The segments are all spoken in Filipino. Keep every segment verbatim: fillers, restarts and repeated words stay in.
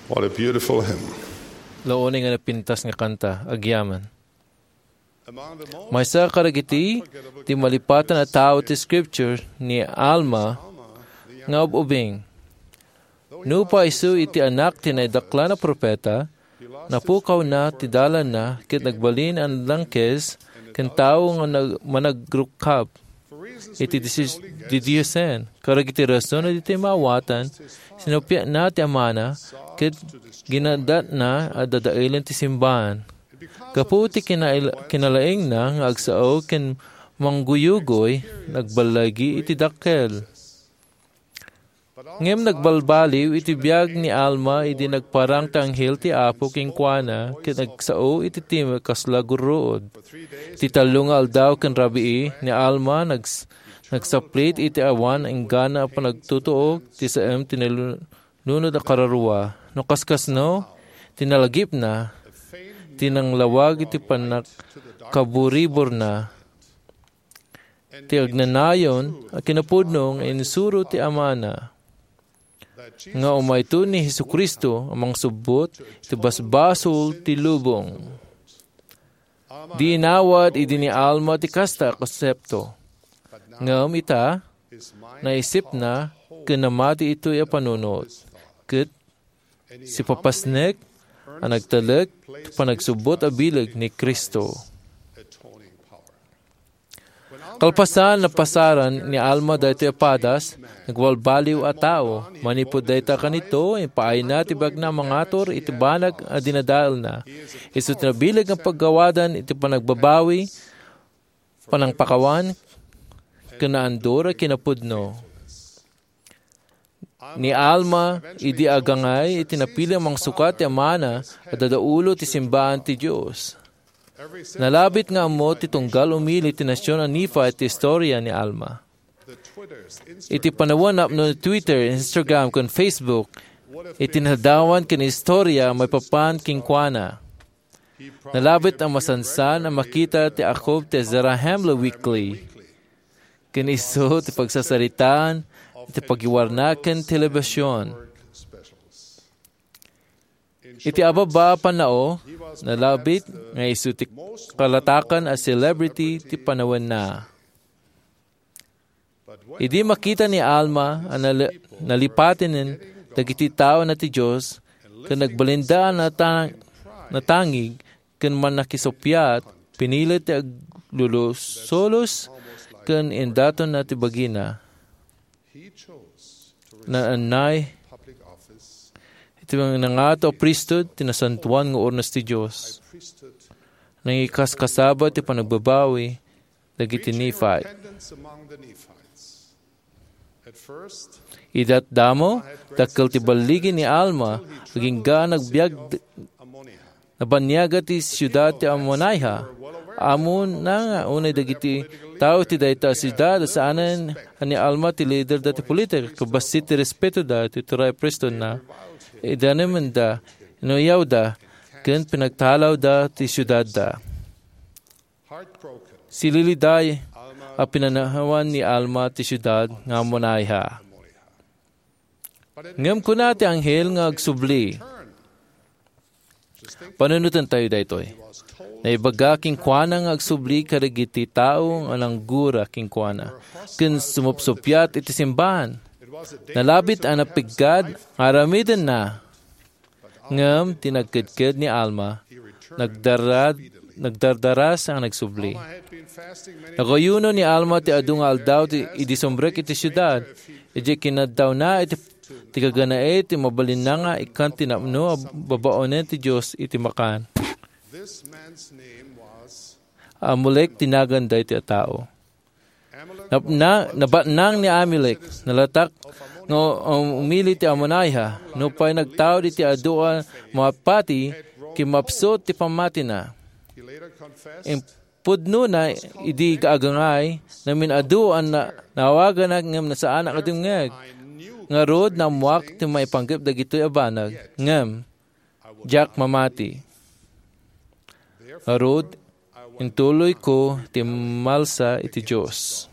What a beautiful hymn. Laoning nga napintas nga kanta, agyaman. Among the most May sa karagiti, ti malipatan na tao ti scripture ni Alma nga ububing. Nupa isu iti anak ti naidakla na propeta, napukaw na ti dalan na kit nagbalin ang langkes ken tao nga nag, managrukab. Iti didiyusen, karagiti rason na iti maawatan, sinupya na ti amana, kit ginadat na at dadailan ti simbahan. Kaputi kinail, kinalaing na nga agsao ken mangguyugoy, nagbalagi iti dakkel. Ngem nagbalbaliw iti biyag ni Alma iti nagparang tanghil ti Apo king kuana ket nagsao iti time kasla guruod. Ti talungal daw ken rabii ni Alma nags nagsaplit iti awan ang gana pa nagtutuog ti saem tinalunod a kararua. No kaskas no tinalagip na tinanglawag iti panak kaburibor na. Ti agnanayon a kinapudnong insuro ti amana. Nga umayto ni Hesukristo amang subot ti basbasol ti lubong. Di inawad idi ni Alma ti kasta konsepto. Ngam ita naisip na kinamati ito'y apanunod. Ket si papasnek ang nagtalag panagsubot a bilag ni Kristo. Kalpasan na pasaran ni Alma dayto apadas, nagwalbaliw a tao, manipod dayta kanito, ipaay na tibag na mangator, itibanag a dinadaal na. Isut na bilag ang paggawadan, iti panagbabawi, panangpakawan, kanaandora kinapudno. Ni Alma, idi agangay, itinapili ang sukat ti amana, at dadaulo ti simbahan ti Diyos. Nalabit nga mo ti tunggal umili ti nasyon ang Nifa at ti istorya ni Alma. Iti panawan no Twitter, Instagram, kon Facebook, iti nadawan kin istorya may papan king kuana. Nalabit ang masansan ang makita ti akob ti Zarahemla Weekly. Kin iso ti pagsasaritaan, iti pagiwarnaken telebisyon. Iti ababa panao, nalabit nga isutik kalatakan a celebrity ti panawan na. Idi makita ni Alma ang nal- nalipatinin dagiti tao na ti Diyos kan nagbalinda na tang- natangig kan man nakisopyat pinilit ti aglulus solos kan indaton na ti bagina na anay iti mga nangato priesthood, tinasantuan ng ornas ti Diyos. Nangikas kasaba ti panagbabawi, dagiti Nephite. Idat damo, dakkel ti baligi ni Alma, aging ga nagbiag, nabanyaga ti siyudad ti Ammonihah. Amon na nga, unay dagiti tao ti dayta siyudad, saanan ani Alma ti leader dati politik, kabasit ti respeto da, ti turay priesthood na, ida naman da, inuyaw da, ken pinagtalaw da ti siyudad da. Sililiday, a pinanahawan ni Alma ti siyudad nga Ammonihah. Ngam ko na ti anghel nga agsubli. Panunutan tayo daytoy. Naibaga king kuana nga agsubli karagiti tao nga nanggura king kuana. Ken sumupsupyat iti simbahan. Nalabit ang napigad, aramidin na. Ngam, tinagkidkid ni Alma, nagdarad, nagdardaras ang nagsubli. Nakayuno ni Alma ti adung aldaw ti idisombrek iti siyudad. Iti kinadaw na iti ti kaganae ti mabalin na nga ikan tinapno babaonen ti Diyos iti makan. Amalek tinaganda iti tao. Na, nabatnang ni Amalek, nalatak nga um, umili ti Ammonihah, no pa'y nagtao di ti adua mapati, kimapsot ti pamati na. Impudno na, idi kaagangay, namin aduan na nawagan na ngam na saan akadungag. Nga rod na muwak ti maipanggip dagito'y abanag, ngam, Jack mamati. Nga rod, intuloy ko ti malsa iti Diyos.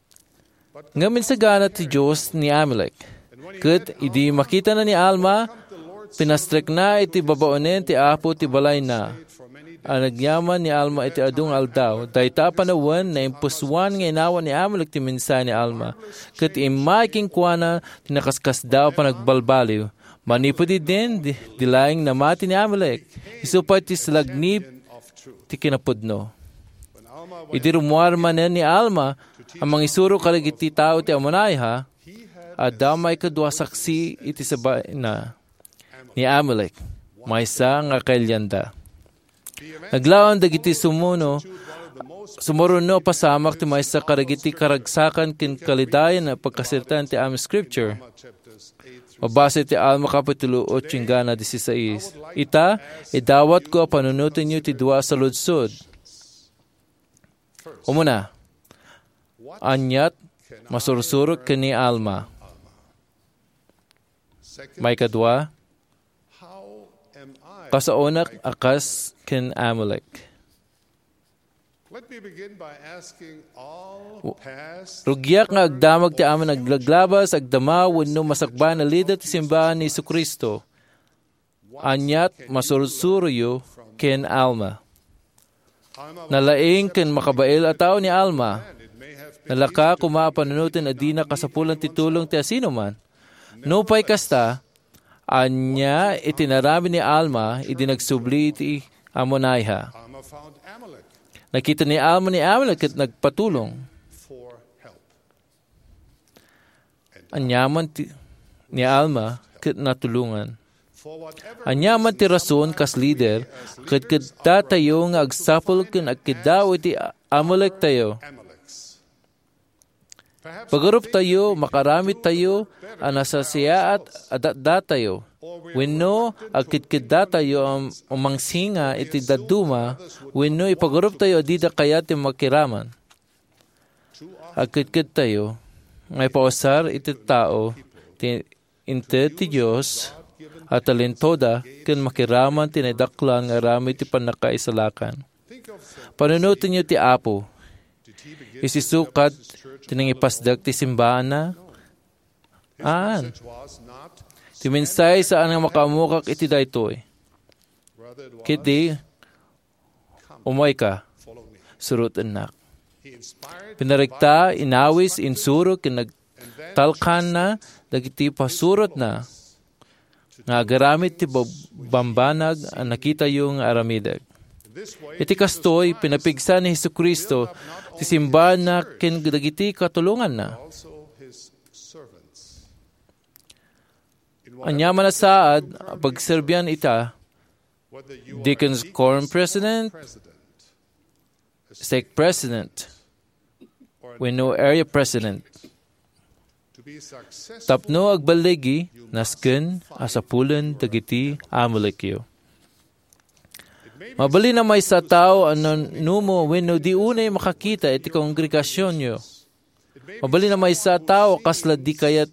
Ngamin sa gana ti Diyos ni Amalek. Kat idi makita na ni Alma, Pinastrek na iti babaonen ti Apo ti balay na. Ang nagyaman ni Alma iti adung aldaw. Dayta panawan na impuswan nga inawan ni Amalek ti minsan ni Alma. Kat imay king kuana tinakaskas daw pa nagbalbaliw. Manipudi din di, dilaing namati ni Amalek. Isupay ti slagnip ti kinapudno. Iti rumuar manen ni Alma ang mga isuro kalag iti tao ti Amonaiha at damay kadwa saksi iti sabay na ni Amalek. Maysa nga kailyanda. Naglaon dagiti sumuno, sumuruno pasamak ti maysa karagiti karagsakan kin kalidayan na pagkasirtan ti aming scripture. Mabasa ti Alma Kapitulo eight gana sixteen. Ita, idawat ko panunutin niyo ti dua sa ludsod. Umuna, anyat masursurok kini Alma. May kadwa, kasaunak akas ken Amalek. Rugyak nga agdamag ti aman aglaglabas agdama wenno masakban na lider ti simbahan ni Jesucristo. Anyat masursuryo ken Alma. Nalaing ken makabail a tao ni Alma. Nalaka kumapanunutin adina kasapulan ti tulong ti asino man. No pay kasta, anya itinarami ni Alma idinagsubli iti Amonaiha. Nakita ni Alma ni Amalek at nagpatulong. Anyaman ti, ni Alma kat natulungan. Anyaman ti rason kas leader kat kada tayo nga agsapol ken agkidaw iti Amalek tayo. Pagarup tayo, makaramit tayo, anasasya at adat tayo. Wenno, agkitkida tayo ang umangsinga iti daduma, wenno ipagarup tayo adida kaya ti makiraman. Agkitkid tayo, ngay pausar iti tao, ti, inte ti Diyos, at talentoda, ken makiraman tinidaklan nga rami ti panakaisalakan. Panunutin niyo ti Apo, isisukat tinangipasdag ti simbahan na? Aan? Ti minsay saan nga makamukak iti daytoy. Kiti, umay ka, surut enak. Pinarikta, inawis, insuro, kinagtalkan na, dagiti pasurot na, nga agaramit ti bambanag ang nakita yung aramidag. Iti kastoy, pinapigsa ni Jesucristo, ti simbahan na kinagiti katulungan na. Anyaman na saad, pagserbian ita, Deacon's Quorum President, Stake President, wenno Area President. Tapno agbaligi, nasken, asapulan, dagiti, Amalekyo. Mabali na may sa tao ano numo wenno di unay makakita iti kongregasyon nyo. Mabali na may sa tao kasla di kayat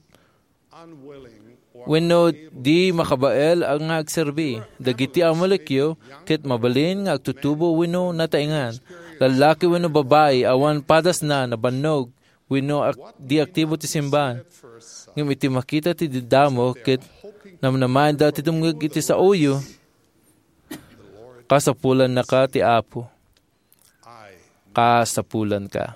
wenno di makabael ang agserbi. Dagiti Amalekyo ket mabalin nga agtutubo wenno nataingan. Lalaki wenno babae awan padas na nabannog wenno ak- di aktibo ti simbahan. Ngem iti makita ti didamo ket namnaman dati dumngeg iti sa uyo. Kasapulan na ka ti Apo. Kasapulan ka.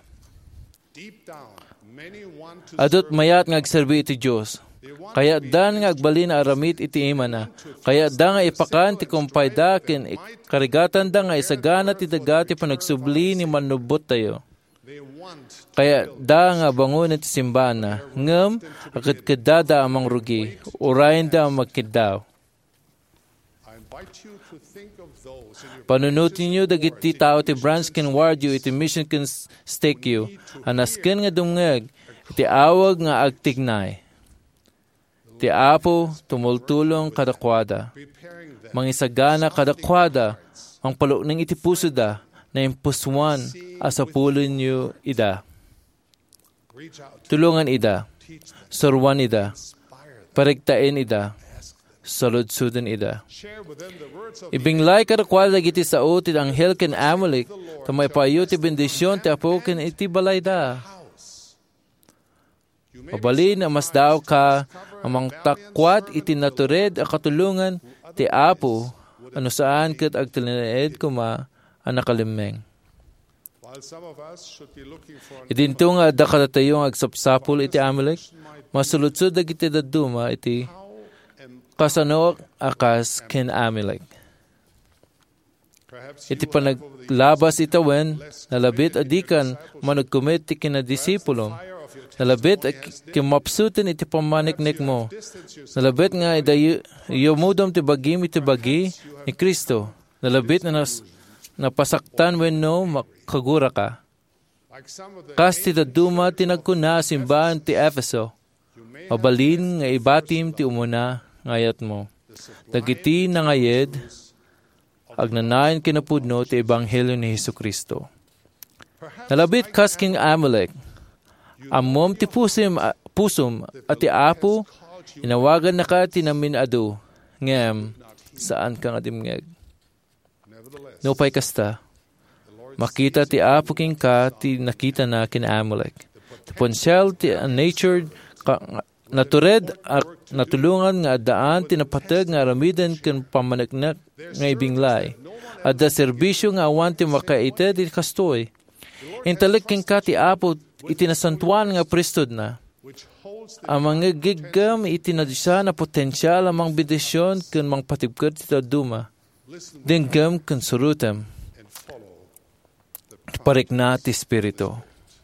Adot mayat nga agserbi iti Diyos. Kaya dan nga agbalin na aramit iti ima na. Kaya da nga ipakan ti kumpay da ken karigatan da nga isagana ti dagati panagsubli ni manubot tayo. Kaya da nga bangon iti simbahan na. Ngem, akit kadada amang rugi. Urayin da ang magkidaw. Panunutin niyo dagiti tao ti branch ken ward yu iti mission ken stake yu. Anasken nga dumngeg iti awag nga agtignay. Ti Apo tumultulong kadakwada. Mangisagana kadakwada ang palukning iti puso da na impuswan asapulon niyo ida. Tulungan ida. Surwan ida. Parigtain ida. Saludsudan ida. Ibinglay kadakwada giti sao ti anghel ken Amalek tamay payo ti bendisyon ti Apo ken iti balay da. Mabalin na mas daw ka Amang takwat iti natured a katulungan ti Apo ano saan ket agtilinaed kuma ang nakalimeng. Idinto nga adda katatayo nga agsapsapol iti Amalek, masuludsod dagiti daduma iti kasano akas ken Amalek. Iti panaglabas itawen, nalabit adikan managkumit ti kinadisipulom. Nalabit kimapsutin iti pamaniknik mo. Nalabit nga idayo yumudom ti bagim iti bagi ni Kristo. Nalabit na nas, napasaktan wenno makagura ka. Kas ti daduma tinagkuna simbahan ti Efeso. Mabalin nga ibatim ti umuna ngayat mo. Dagiti nangayed agnanayon kinapudno ti Ebanghelyo ni Hesukristo. Nalabit kas king Amalek. Amom ti pusim, pusum at ti Apo, inawagan na ka tinamin ado, ngem, saan ka nga dimngeg. Nupay kasta, makita ti Apo king ka, ti nakita na kin Amalek. Ti ponsyal ti natured, natured at natulungan nga adaan, tinapatag nga aramiden kin pamanagnak nga ibinglay. At da serbisyo nga awan ti makaita ti kastoy. Intalik king ka ti Apo, itinasantuan nga pristod na. Ang mga gigam itinadisa na potensyal amang bidisyon kung mang patibkad ito duma. Dinggam kung surutem. Parik na ti Espiritu.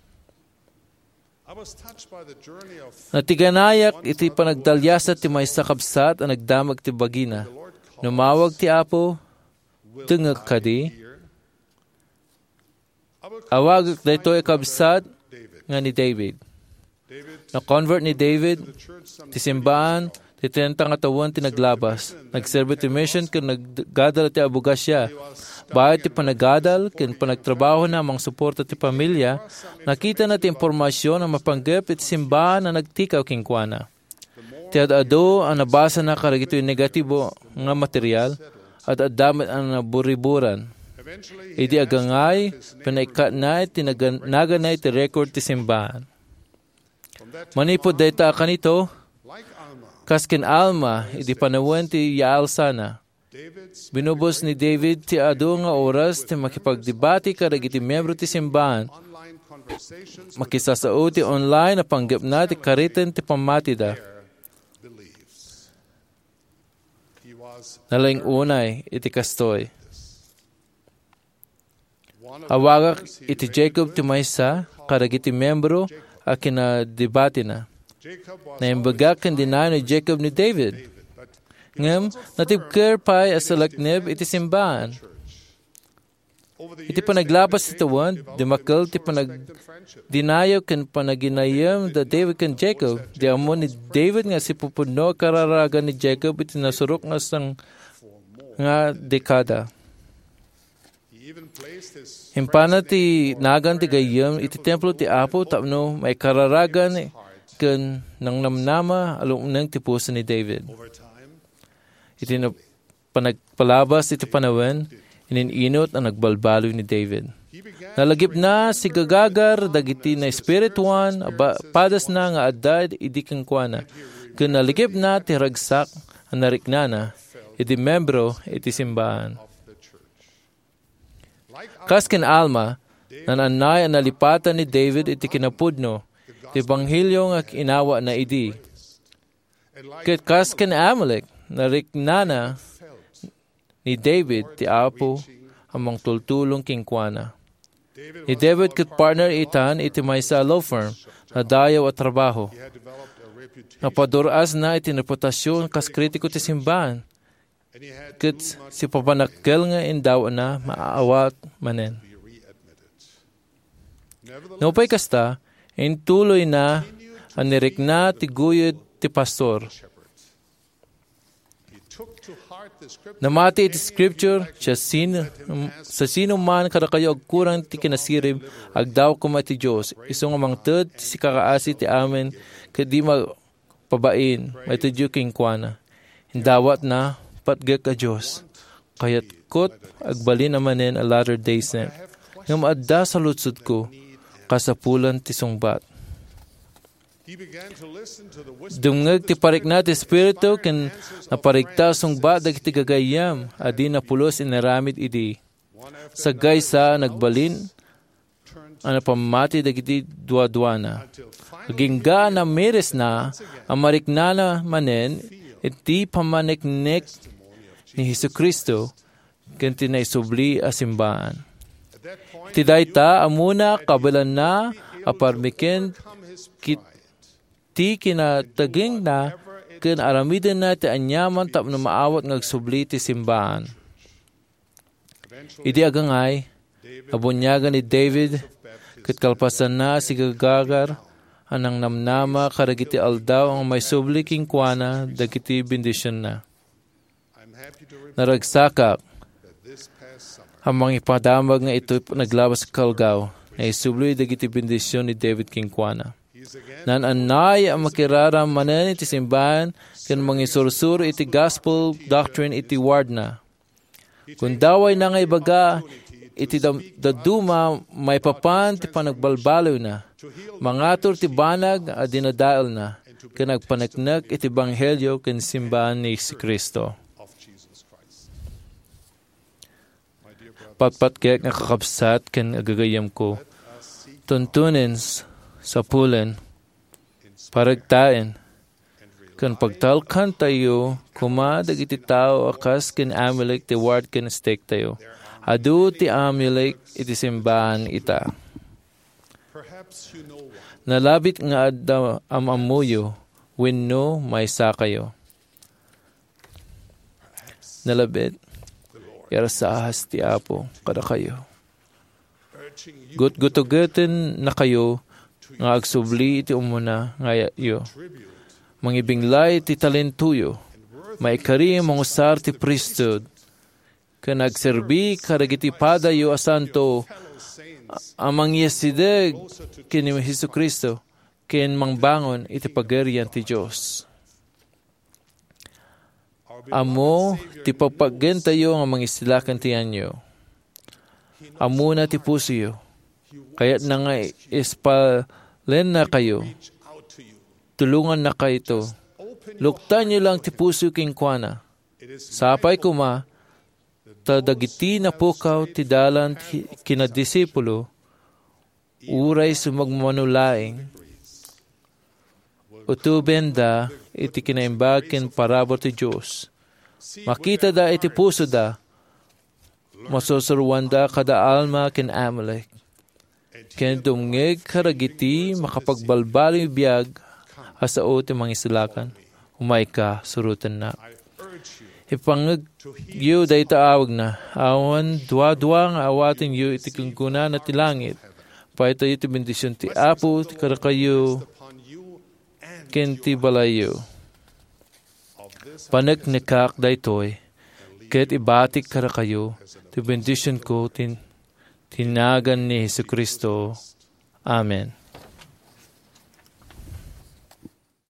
Natiganayak iti panagdalyasat ti may sakabsat ang nagdamag ti bagina. Numawag ti Apo, tungag kadi. Awag dito ikabsat nga ni David. Na-convert ni David, ti simbahan, ti tinentang atawan tinaglabas. Nagserve ti mission kung naggadal ti abugas siya. Bahit ti panagadal, kung panagtrabaho na mang suporta ti pamilya, nakita na ti impormasyon na mapanggap iti simbahan na nagtikaw kingkwana. Ti ad-ado ang nabasa na karagito yung negatibo nga material at adamit ang naburiburan. Idi agangay, pinaikat na tinaganay ti record ti simbahan. Manipod dayta kanito, kaskin Alma, idi panawan ti yaal sana. Binubos ni David ti ado nga oras ti makipagdebati kadag iti membro ti simbahan. Makisasao ti online na panggap na ti karitan ti pamatida. Nalaing unay iti kastoy. Awagak iti Jacob ti maysa, kadag iti membro, a kinadebati na. Naimbagak kan dinayo ni Jacob ni David. Ngam, natibker pa'y asalaknib iti simbahan. Iti panaglabas iti tawan, dimakal ti panagdinayo kan panaginayam da David kan Jacob. Di amo ni David nga si pupuno kararagan ni Jacob iti nasurok nga sang nga dekada. Himpana ti nagan ti gayam iti templo ti Apo tapno may kararagan ken nang namnama alungnang ti puso ni David. Iti na panagpalabas iti panawen inininot ang nagbalbalo ni David. Nalagip na si gagagar dagiti na espirituan padas na nga addad idi kangkwana. Ken nalagip na ti ragsak ang nariknana iti membro iti simbahan. Kaskin Alma, nananay ang nalipatan ni David iti kinapudno, ti Ebanghelyo nga inawa na idi. Ket kaskin Amalek, nariknana ni David ti Apo amang tultulong kingkwana. Ni David ket partner itan iti maysa law firm na dayaw at trabaho. Napaduras na iti reputasyon kas kritiko ti simbahan. Ket si papanakkel nga indaw na maaawat manen. Nupay kasta, intuloy na ang nirikna ti guyod ti pastor. Namati iti scripture siya sino, sa sino man kada kayo agkurang ti kinasirib agdaw kuma ti Diyos. Isong amang ted si kakaasi ti amen kadi magpabain may tudyo kingkwana. Hindawat na patgak a Diyos. Kayat kot agbalin amanen a latter days net. Ngam adda sa lutsud ko kasapulan ti sungbat. He began to listen to the whisper Dungag ti parikna ti Espiritu ken naparikta sungba dagiti gagayam adi napulos inaramid idi. Sa gaysa nagbalin ana pamati dagiti duwa-duwana. Agingga na miris na ang mariknana manen iti pamaniknek ni Jesucristo ken tinaisubli a simbahan. Iti dayta amuna kabilan na aparmiken kit ti kinataging na ken aramiden na ti anyaman tapno maawat ngagsubli ti simbahan. Idi agangay, abunyagan ni David, ket kalpasan na si gagagar, anang namnama karagiti aldaw ang may subli king kuana, dagiti bendisyon na. Naragsakak, hamang ipadamag nga ito naglabas kalgaw, na isubli dagiti bendisyon ni David king kuana. Nan anay ang makiraram manen iti simbahan ken mangisursur iti gospel doctrine iti ward na. Kung daway na nga ibaga iti daduma may papan ti panagbalbaloy na. Mangatur ti banag a dinadaal na ken nagpaneknek iti banghelyo ken simbahan ni Kristo. Patpatkek nga kakabsat ken agagayam ko. Tuntunin sa pulen, paragtain, kan pagtalkan tayo, kumadag iti tao akas ken Amalek ti ward ken stake tayo. Adu ti Amalek iti simbahan ita. Nalabit nga adda amamuyo, wenno may sakayo. Nalabit, yara sa ahas ti Apo, kada kayo. Gut-gutugutin na kayo, nga agsubli iti umuna nga yo. Mangibinglay ti talentuyo, maikari mangusar ti priesthood, ken agserbi karagiti padayo a santo, amang yesideg ken ni Jesucristo, ken mangbangon iti pagarian ti Dios. Amo ti pagpaggen tayo nga mangistilakan ti anyo. Amo na ti pusiyo, kaya't na nga ispal len na kayo, tulungan na kayo ito. Luktan niyo lang ti puso king kuana. Sapay kuma, tadagiti na pukaw ti dalan kinadisipulo, uray sumagmanulaing, utubenda iti kinaimbag ken parabor ti Diyos. Makita da iti puso da, masusurwan da kada alma ken Amalek. Ken dumngeg karagiti makapagbalbali biyag asao ti mangisilakan. Umay ka surutan na. Ipangag yu dayta awag na. Awan dua-dua nga awatin yu iti kungkuna na ti langit. Paito iti bendisyon ti Apo ti karakayo ken ti balayo. Panagnikak daytoy ket ibatik karakayo ti bendisyon ko tin tinagan ni Jesucristo. Amen.